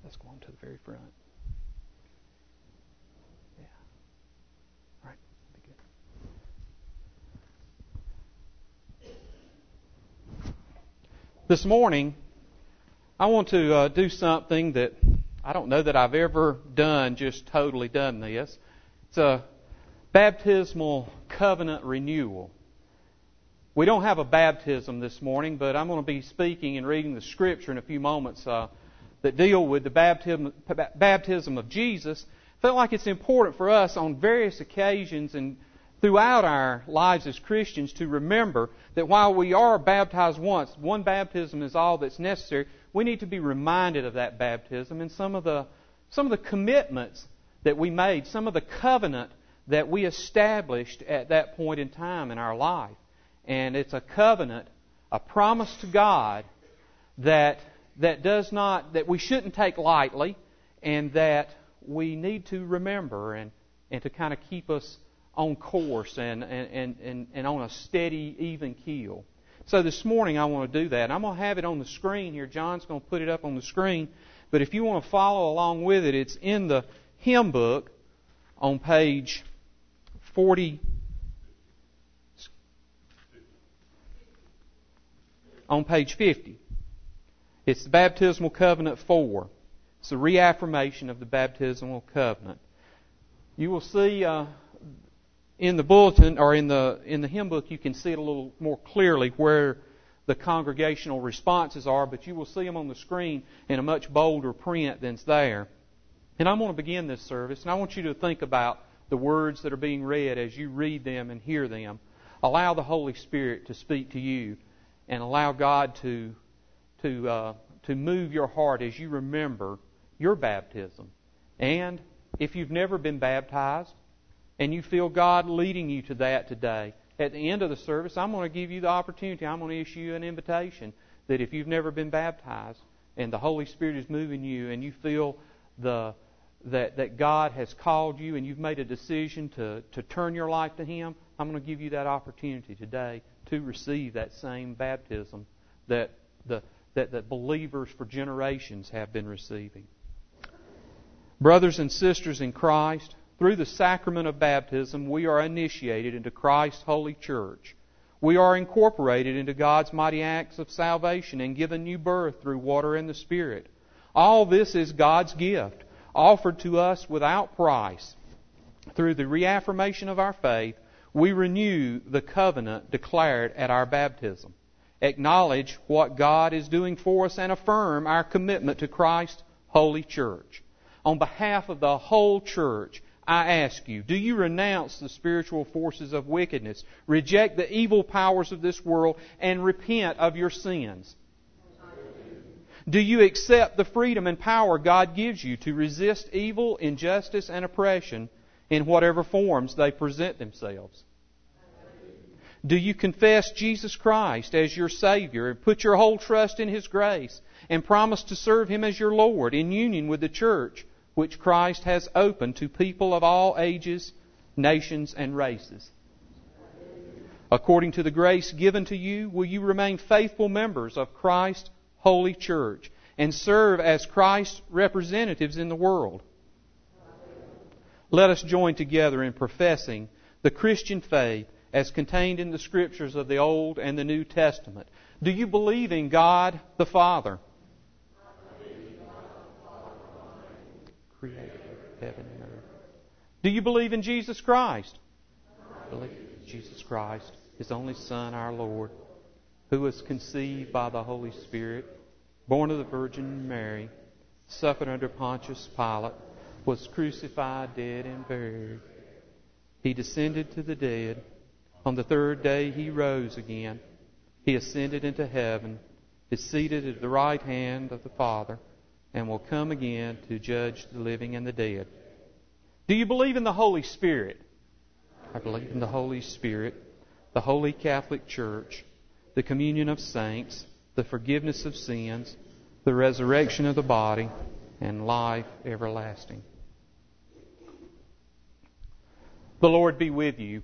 let's go on to the very front. Yeah. All right. Be good. This morning, I want to do something that I don't know that I've ever done, just totally done this. It's a baptismal covenant renewal. We don't have a baptism this morning, but I'm going to be speaking and reading the Scripture in a few moments that deal with the baptism of Jesus. I felt like it's important for us on various occasions and throughout our lives as Christians to remember that while we are baptized once, one baptism is all that's necessary. We need to be reminded of that baptism and some of the commitments that we made, some of the covenant that we established at that point in time in our life. And it's a covenant, a promise to God that we shouldn't take lightly, and that we need to remember and to kind of keep us on course and on a steady, even keel. So this morning I want to do that. I'm going to have it on the screen here. John's going to put it up on the screen. But if you want to follow along with it, it's in the hymn book on page 40. On page 50. It's the Baptismal Covenant 4. It's the reaffirmation of the Baptismal Covenant. You will see in the bulletin, or in the hymn book, you can see it a little more clearly where the congregational responses are, but you will see them on the screen in a much bolder print than's there. And I'm going to begin this service, and I want you to think about the words that are being read as you read them and hear them. Allow the Holy Spirit to speak to you, and allow God to move your heart as you remember your baptism. And if you've never been baptized and you feel God leading you to that today, at the end of the service, I'm going to give you the opportunity. I'm going to issue you an invitation that if you've never been baptized and the Holy Spirit is moving you and you feel that God has called you and you've made a decision to turn your life to Him, I'm going to give you that opportunity today to receive that same baptism that the believers for generations have been receiving. Brothers and sisters in Christ, through the sacrament of baptism, we are initiated into Christ's holy church. We are incorporated into God's mighty acts of salvation and given new birth through water and the Spirit. All this is God's gift, offered to us without price. Through the reaffirmation of our faith, we renew the covenant declared at our baptism, acknowledge what God is doing for us, and affirm our commitment to Christ's holy church. On behalf of the whole church, I ask you, do you renounce the spiritual forces of wickedness, reject the evil powers of this world, and repent of your sins? Do you accept the freedom and power God gives you to resist evil, injustice, and oppression in whatever forms they present themselves? Do you confess Jesus Christ as your Savior and put your whole trust in His grace and promise to serve Him as your Lord in union with the church which Christ has opened to people of all ages, nations, and races? According to the grace given to you, will you remain faithful members of Christ's holy church and serve as Christ's representatives in the world? Let us join together in professing the Christian faith as contained in the Scriptures of the Old and the New Testament. Do you believe in God the Father, Creator of heaven and earth? Do you believe in Jesus Christ? I believe in Jesus Christ, His only Son, our Lord, who was conceived by the Holy Spirit, born of the Virgin Mary, suffered under Pontius Pilate, was crucified, dead, and buried. He descended to the dead. On the third day He rose again. He ascended into heaven, is seated at the right hand of the Father, and will come again to judge the living and the dead. Do you believe in the Holy Spirit? I believe in the Holy Spirit, the Holy Catholic Church, the communion of saints, the forgiveness of sins, the resurrection of the body, and life everlasting. The Lord be with you.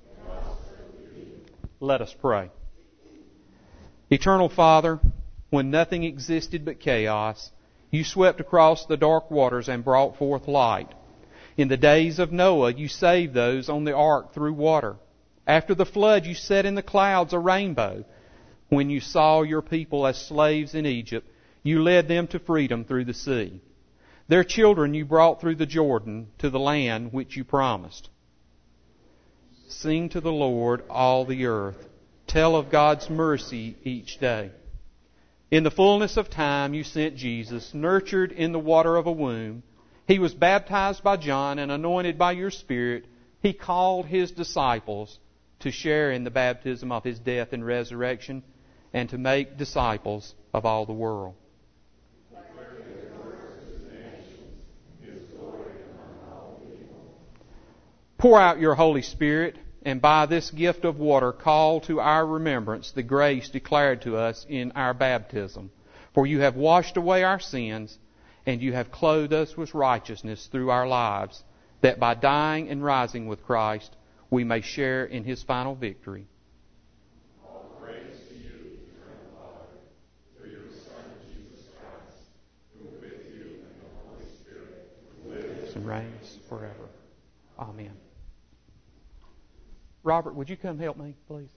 Let us pray. Eternal Father, when nothing existed but chaos, You swept across the dark waters and brought forth light. In the days of Noah, you saved those on the ark through water. After the flood, you set in the clouds a rainbow. When you saw your people as slaves in Egypt, you led them to freedom through the sea. Their children you brought through the Jordan to the land which you promised. Sing to the Lord, all the earth. Tell of God's mercy each day. In the fullness of time you sent Jesus, nurtured in the water of a womb. He was baptized by John and anointed by your Spirit. He called His disciples to share in the baptism of His death and resurrection and to make disciples of all the world. Pour out your Holy Spirit, and by this gift of water call to our remembrance the grace declared to us in our baptism. For you have washed away our sins, and you have clothed us with righteousness through our lives, that by dying and rising with Christ we may share in His final victory. All praise to you, eternal Father, through your Son, Jesus Christ, who with you and the Holy Spirit lives and reigns forever. Amen. Robert, would you come help me, please?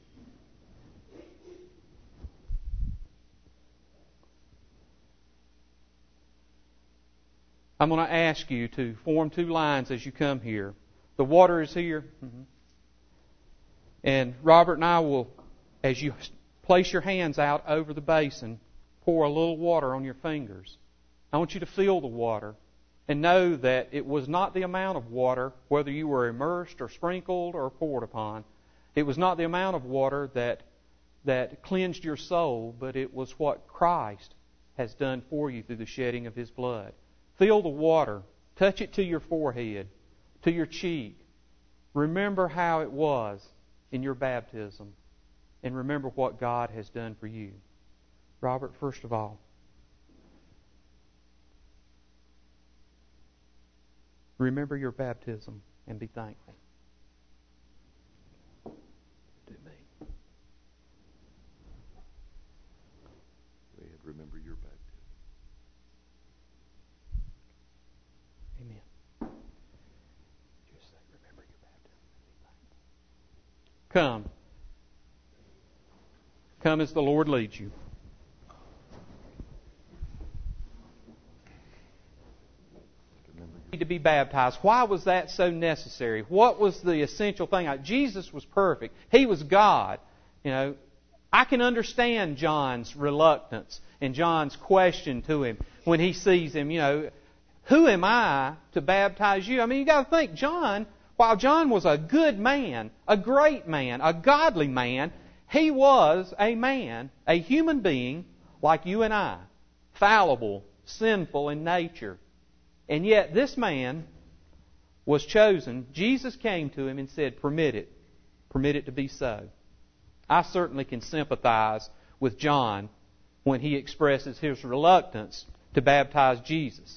I'm going to ask you to form two lines as you come here. The water is here. And Robert and I will, as you place your hands out over the basin, pour a little water on your fingers. I want you to feel the water and know that it was not the amount of water, whether you were immersed or sprinkled or poured upon. It was not the amount of water that cleansed your soul, but it was what Christ has done for you through the shedding of His blood. Feel the water. Touch it to your forehead, to your cheek. Remember how it was in your baptism, and remember what God has done for you. Robert, first of all, remember your baptism and be thankful. Do me. Go ahead, remember your baptism. Amen. Just say, remember your baptism and be thankful. Come. Come as the Lord leads you. To be baptized. Why was that so necessary? What was the essential thing? Jesus was perfect. He was God. I can understand John's reluctance and John's question to Him when he sees Him. Who am I to baptize you? You got to think, John, while John was a good man, a great man, a godly man, he was a man, a human being like you and I, fallible, sinful in nature. And yet this man was chosen. Jesus came to him and said, permit it. Permit it to be so. I certainly can sympathize with John when he expresses his reluctance to baptize Jesus.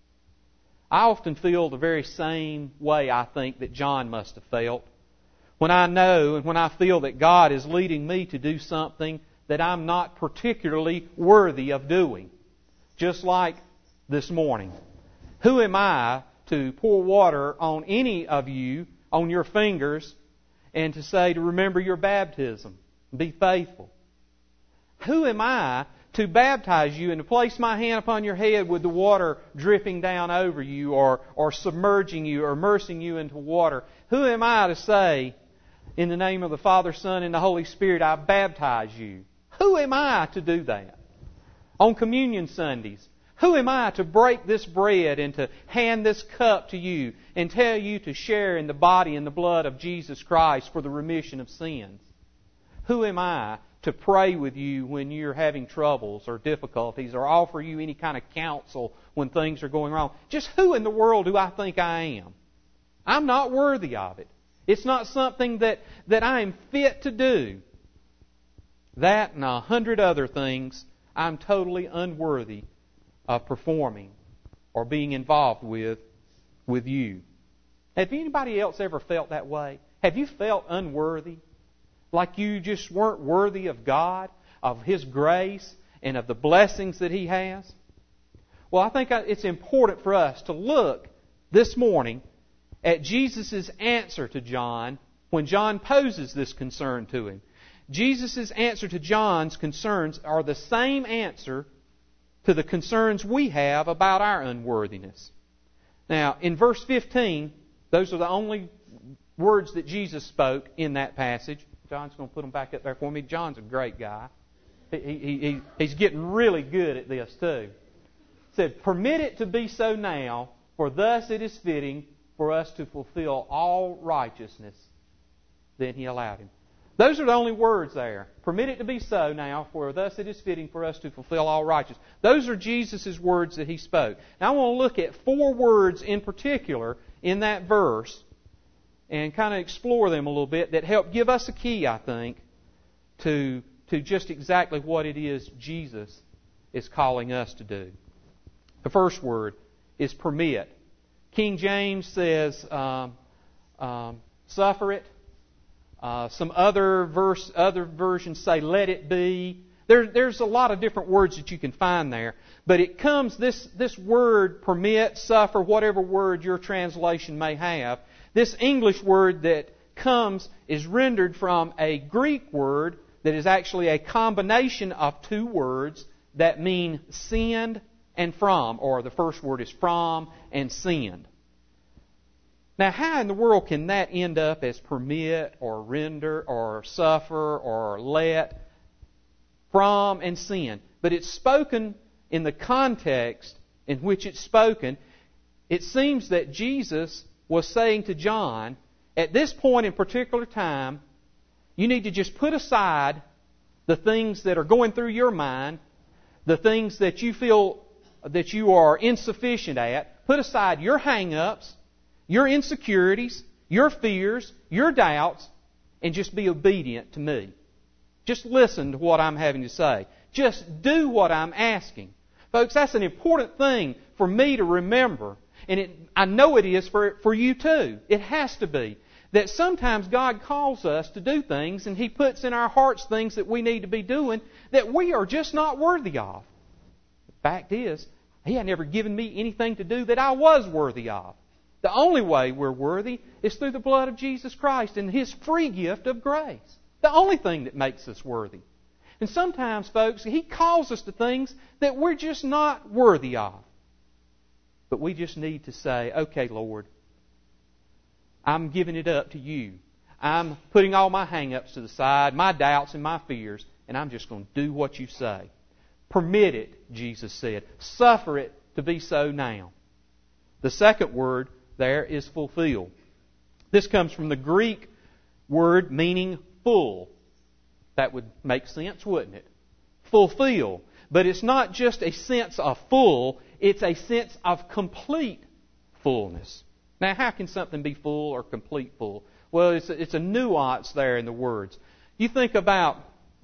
I often feel the very same way I think that John must have felt. When I know and when I feel that God is leading me to do something that I'm not particularly worthy of doing. Just like this morning. Who am I to pour water on any of you, on your fingers, and to say to remember your baptism? Be faithful. Who am I to baptize you and to place my hand upon your head with the water dripping down over you or submerging you or immersing you into water? Who am I to say, in the name of the Father, Son, and the Holy Spirit, I baptize you? Who am I to do that? On Communion Sundays, who am I to break this bread and to hand this cup to you and tell you to share in the body and the blood of Jesus Christ for the remission of sins? Who am I to pray with you when you're having troubles or difficulties or offer you any kind of counsel when things are going wrong? Just who in the world do I think I am? I'm not worthy of it. It's not something that I am fit to do. That and 100 other things I'm totally unworthy of performing or being involved with you. Have anybody else ever felt that way? Have you felt unworthy? Like you just weren't worthy of God, of His grace, and of the blessings that He has? Well, I think it's important for us to look this morning at Jesus' answer to John when John poses this concern to him. Jesus' answer to John's concerns are the same answer to the concerns we have about our unworthiness. Now, in verse 15, those are the only words that Jesus spoke in that passage. John's going to put them back up there for me. John's a great guy. He's getting really good at this too. It said, "Permit it to be so now, for thus it is fitting for us to fulfill all righteousness." Then he allowed him. Those are the only words there. Permit it to be so now, for thus it is fitting for us to fulfill all righteousness. Those are Jesus' words that he spoke. Now I want to look at 4 words in particular in that verse and kind of explore them a little bit that help give us a key, I think, to just exactly what it is Jesus is calling us to do. The first word is permit. King James says suffer it. Some other versions say let it be. There's a lot of different words that you can find there. But it comes, this word permit, suffer, whatever word your translation may have, this English word that comes is rendered from a Greek word that is actually a combination of 2 words that mean send and from, or the first word is from and send. Now, how in the world can that end up as permit or render or suffer or let, from and send? But it's spoken in the context in which it's spoken. It seems that Jesus was saying to John, at this point in particular time, you need to just put aside the things that are going through your mind, the things that you feel that you are insufficient at. Put aside your hang-ups, your insecurities, your fears, your doubts, and just be obedient to me. Just listen to what I'm having to say. Just do what I'm asking. Folks, that's an important thing for me to remember. And I know it is for you too. It has to be. That sometimes God calls us to do things and He puts in our hearts things that we need to be doing that we are just not worthy of. The fact is, He had never given me anything to do that I was worthy of. The only way we're worthy is through the blood of Jesus Christ and His free gift of grace. The only thing that makes us worthy. And sometimes, folks, He calls us to things that we're just not worthy of. But we just need to say, okay, Lord, I'm giving it up to You. I'm putting all my hang-ups to the side, my doubts and my fears, and I'm just going to do what You say. Permit it, Jesus said. Suffer it to be so now. The second word there is fulfill. This comes from the Greek word meaning full. That would make sense, wouldn't it? Fulfill. But it's not just a sense of full, it's a sense of complete fullness. Now, how can something be full or complete full? Well, it's a nuance there in the words. You think about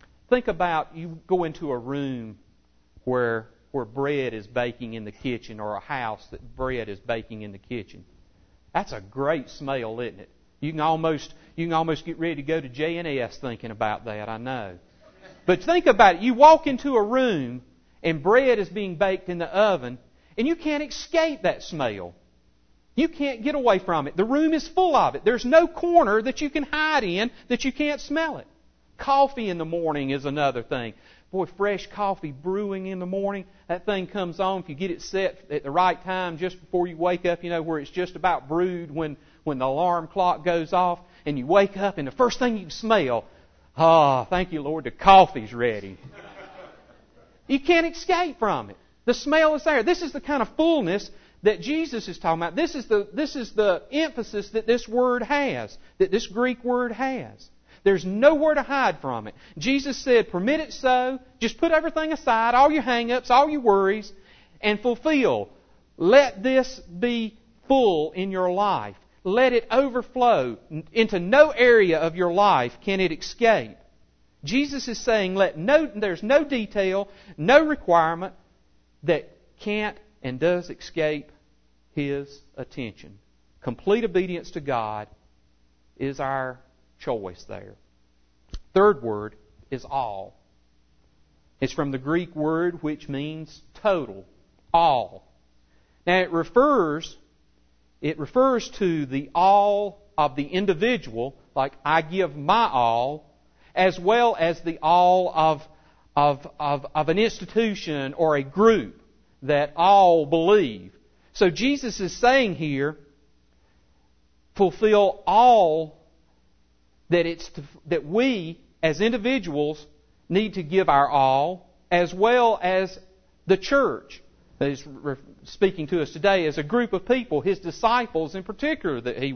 you go into a room where bread is baking in the kitchen, or a house that bread is baking in the kitchen. That's a great smell, isn't it? You can almost get ready to go to J&S thinking about that, I know. But think about it. You walk into a room and bread is being baked in the oven, and you can't escape that smell. You can't get away from it. The room is full of it. There's no corner that you can hide in that you can't smell it. Coffee in the morning is another thing. Boy, fresh coffee brewing in the morning, that thing comes on. If you get it set at the right time just before you wake up, where it's just about brewed when the alarm clock goes off, and you wake up and the first thing you smell, thank You, Lord, the coffee's ready. You can't escape from it. The smell is there. This is the kind of fullness that Jesus is talking about. This is the emphasis that this word has, that this Greek word has. There's nowhere to hide from it. Jesus said, permit it so. Just put everything aside, all your hang-ups, all your worries, and fulfill. Let this be full in your life. Let it overflow. Into no area of your life can it escape. Jesus is saying there's no detail, no requirement that can't and does escape His attention. Complete obedience to God is our choice there. Third word is all. It's from the Greek word which means total. all. Now it refers to the all of the individual, like I give my all, as well as the all of an institution or a group that all believe. So Jesus is saying here, fulfill all that we as individuals need to give our all, as well as the church that is speaking to us today as a group of people, His disciples in particular, that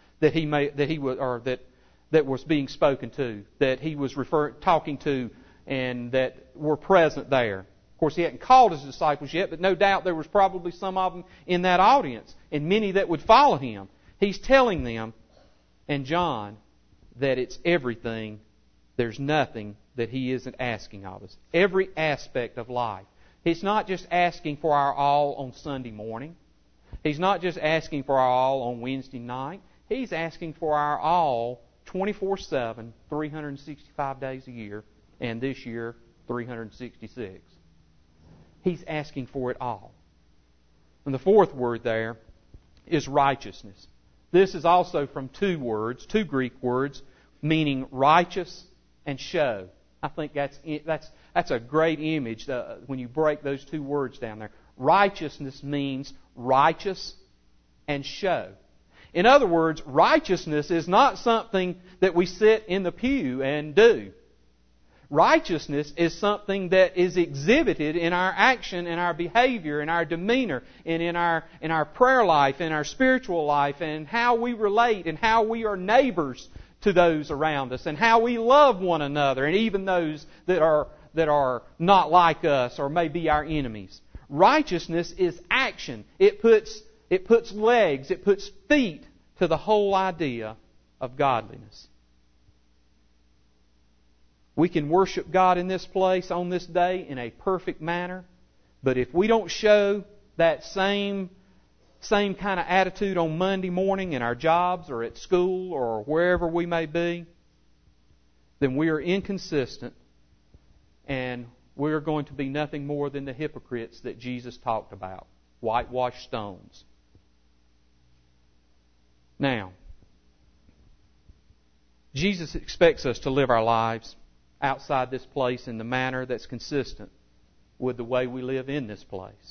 was being spoken to, that He was talking to, and that were present there. Of course, He hadn't called His disciples yet, but no doubt there was probably some of them in that audience, and many that would follow Him. He's telling them, and John, that it's everything. There's nothing that He isn't asking of us. Every aspect of life. He's not just asking for our all on Sunday morning. He's not just asking for our all on Wednesday night. He's asking for our all 24/7, 365 days a year, and this year, 366. He's asking for it all. And the fourth word there is righteousness. This is also from two Greek words, meaning righteous and show. I think that's a great image when you break those two words down there. Righteousness means righteous and show. In other words, righteousness is not something that we sit in the pew and do. Righteousness is something that is exhibited in our action, in our behavior, in our demeanor, and in our prayer life, in our spiritual life, and how we relate, and how we are neighbors to those around us, and how we love one another, and even those that are not like us or may be our enemies. Righteousness is action. It puts legs, it puts feet to the whole idea of godliness. We can worship God in this place on this day in a perfect manner, but if we don't show that same kind of attitude on Monday morning in our jobs or at school or wherever we may be, then we are inconsistent, and we are going to be nothing more than the hypocrites that Jesus talked about, whitewashed stones. Now, Jesus expects us to live our lives outside this place in the manner that's consistent with the way we live in this place.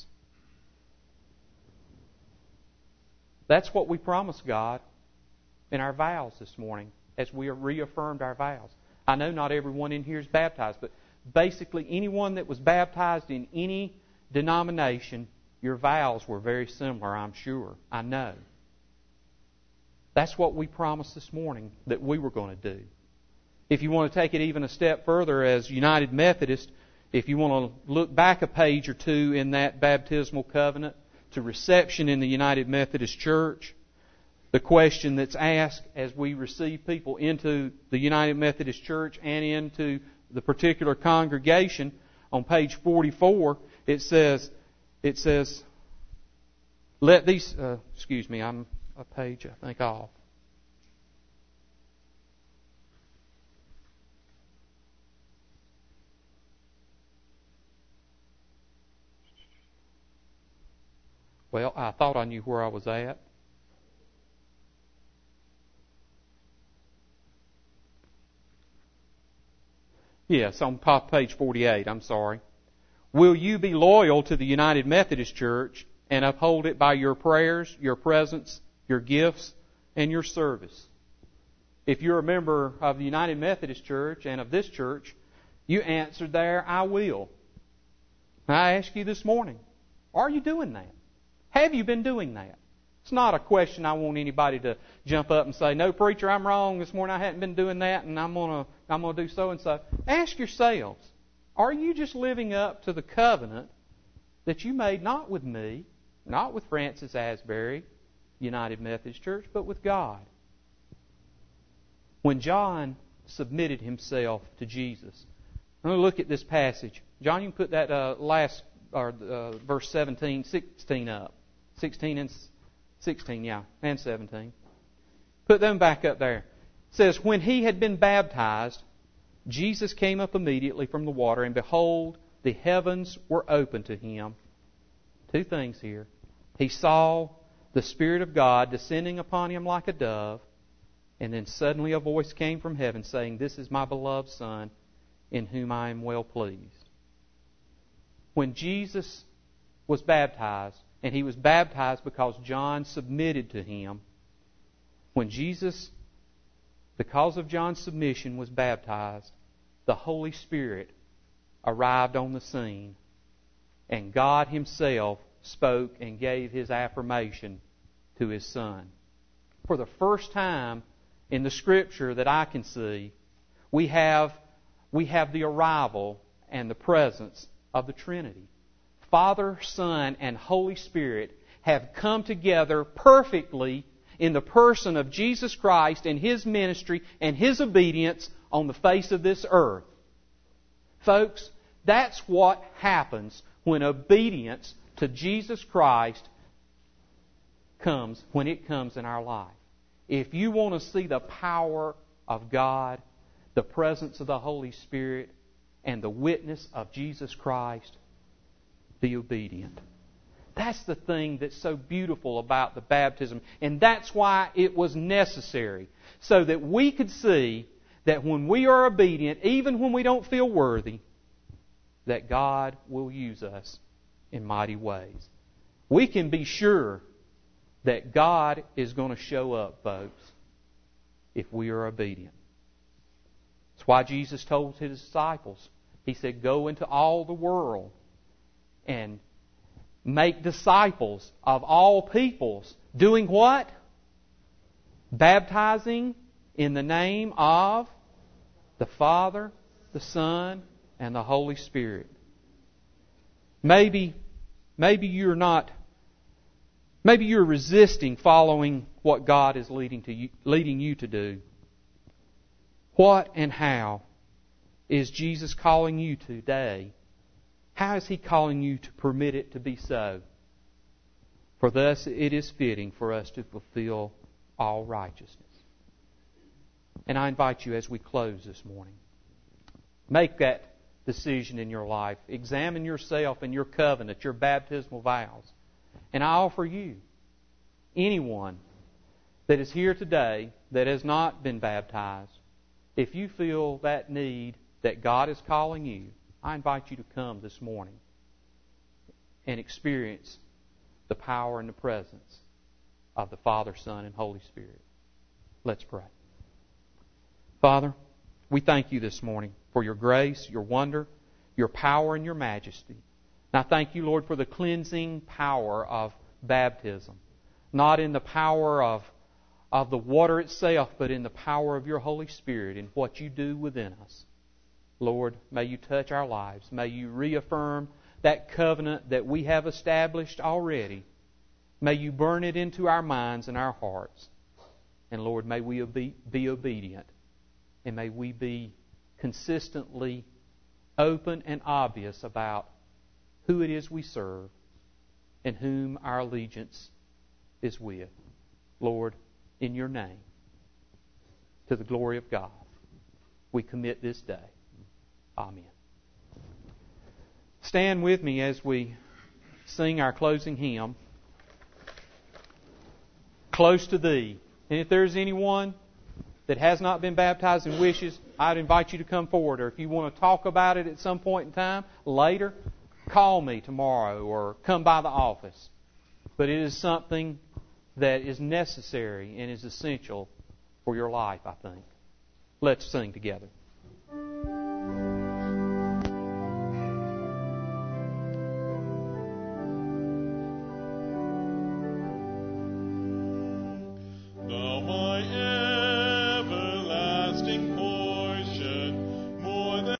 That's what we promised God in our vows this morning as we reaffirmed our vows. I know not everyone in here is baptized, but basically anyone that was baptized in any denomination, your vows were very similar, I'm sure. I know. That's what we promised this morning that we were going to do. If you want to take it even a step further as United Methodist, if you want to look back a page or two in that baptismal covenant to reception in the United Methodist Church, the question that's asked as we receive people into the United Methodist Church and into the particular congregation, on page 44, it says, let these, I'm a page, I think, off. Well, I thought I knew where I was at. Yes, on page 48, I'm sorry. Will you be loyal to the United Methodist Church and uphold it by your prayers, your presence, your gifts, and your service? If you're a member of the United Methodist Church and of this church, you answered there, I will. I ask you this morning, are you doing that? Have you been doing that? It's not a question I want anybody to jump up and say, no, preacher, I'm wrong this morning. I hadn't been doing that, and I'm going to do so and so. Ask yourselves, are you just living up to the covenant that you made not with me, not with Francis Asbury, United Methodist Church, but with God? When John submitted himself to Jesus, I'm going to look at this passage. John, you can put that verse 16 up. 16 and 16, yeah, and 17. Put them back up there. It says, when he had been baptized, Jesus came up immediately from the water, and behold, the heavens were opened to him, Two things here. He saw the Spirit of God descending upon him like a dove, and then suddenly a voice came from heaven saying, "This is my beloved Son, in whom I am well pleased." When Jesus was baptized, and he was baptized because John submitted to him, when Jesus, because of John's submission, was baptized, the Holy Spirit arrived on the scene, and God Himself spoke and gave His affirmation to His Son. For the first time in the Scripture that I can see, we have the arrival and the presence of the Trinity. Father, Son, and Holy Spirit have come together perfectly in the person of Jesus Christ and His ministry and His obedience on the face of this earth. Folks, that's what happens when obedience to Jesus Christ comes, when it comes in our life. If you want to see the power of God, the presence of the Holy Spirit, and the witness of Jesus Christ, be obedient. That's the thing that's so beautiful about the baptism. And that's why it was necessary. So that we could see that when we are obedient, even when we don't feel worthy, that God will use us in mighty ways. We can be sure that God is going to show up, folks, if we are obedient. That's why Jesus told His disciples, He said, "Go into all the world and make disciples of all peoples." Doing what? Baptizing in the name of the Father, the Son, and the Holy Spirit. Maybe you're resisting following what God is leading you to do. What and how is Jesus calling you today? How is He calling you to permit it to be so? For thus it is fitting for us to fulfill all righteousness. And I invite you as we close this morning, make that decision in your life. Examine yourself and your covenant, your baptismal vows. And I offer you, anyone that is here today that has not been baptized, if you feel that need that God is calling you, I invite you to come this morning and experience the power and the presence of the Father, Son, and Holy Spirit. Let's pray. Father, we thank You this morning for Your grace, Your wonder, Your power, and Your majesty. And I thank You, Lord, for the cleansing power of baptism. Not in the power of the water itself, but in the power of Your Holy Spirit and what You do within us. Lord, may You touch our lives. May You reaffirm that covenant that we have established already. May You burn it into our minds and our hearts. And Lord, may we be obedient. And may we be consistently open and obvious about who it is we serve and whom our allegiance is with. Lord, in Your name, to the glory of God, we commit this day. Amen. Stand with me as we sing our closing hymn, Close to Thee. And if there's anyone that has not been baptized and wishes, I'd invite you to come forward. Or if you want to talk about it at some point in time, later, call me tomorrow or come by the office. But it is something that is necessary and is essential for your life, I think. Let's sing together.